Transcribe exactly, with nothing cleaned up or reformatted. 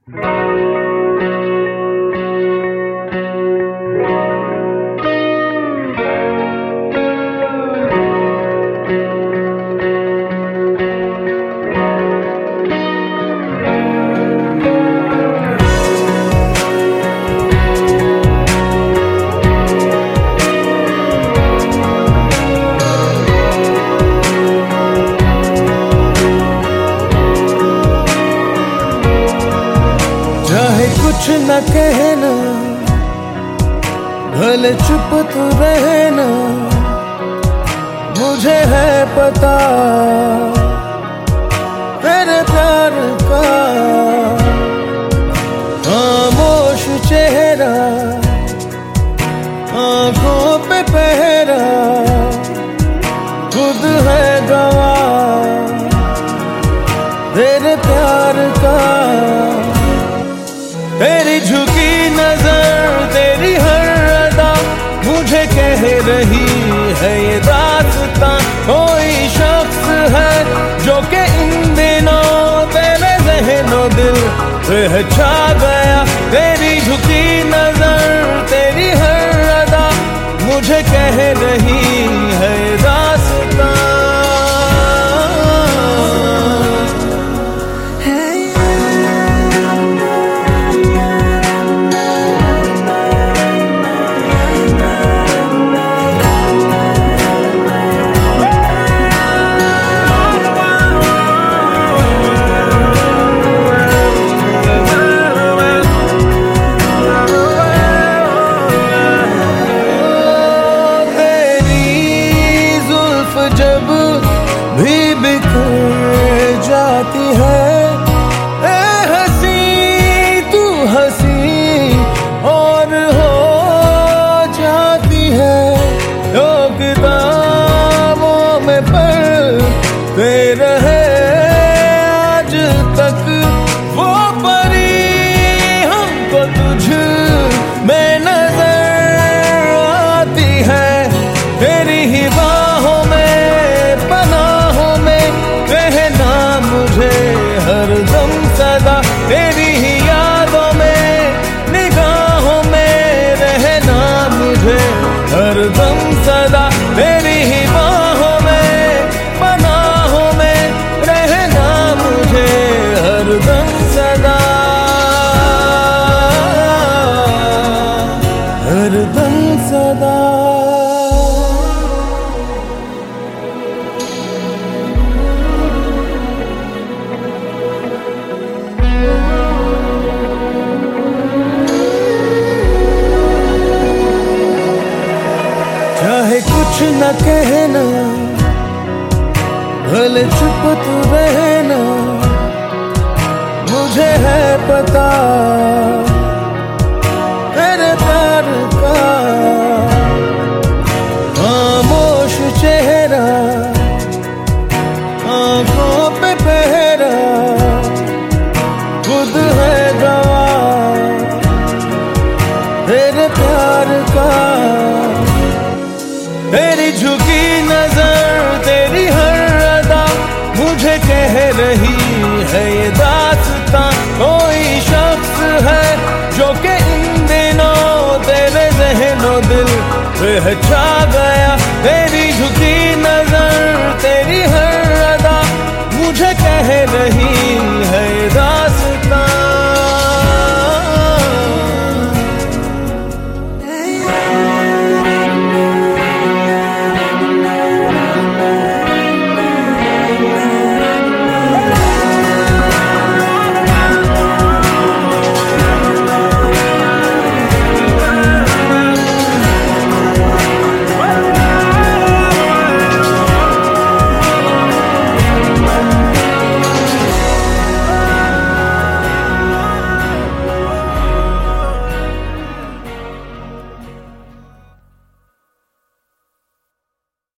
कुछ न कहना, भले चुप तू रहना, मुझे है पता तेरे प्यार का। खामोश चेहरा, आंखों पे पहरा, खुद है गवाह तेरे प्यार का। तेरी झुकी नजर, तेरी हर अदा मुझे कह रही है ये दास्तां। कोई शख्स है जो कि इन दिनों तेरे ज़हनो दिल पे छा गया। तेरी झुकी नजर, तेरी हर अदा मुझे कह रही है ये दास्तां। जब भी बिखर जाती है ए हंसी तू हंसी और हो जाती है। जो किताबों में पढ़ते रहे आज तक वो परी हमको तुझ में नजर आती है। तेरी ही बाहों में हरदम सदा, तेरी ही यादों में निगाहों में रहना मुझे हरदम सदा। तेरी ही बाहों में पनाहों में रहना मुझे हरदम सदा, हरदम सदा। चाहे कुछ न कहना, भले चुप तू रहना, मुझे है पता तेरे प्यार का। खामोश चेहरा, आंखों पे पहरा, खुद है गवाह तेरे प्यार का। तेरी झुकी नजर, तेरी हर अदा मुझे कह रही है ये दास्तां। कोई शख्स है जो कि इन दिनों तेरे ज़हनो दिल पे छा गया।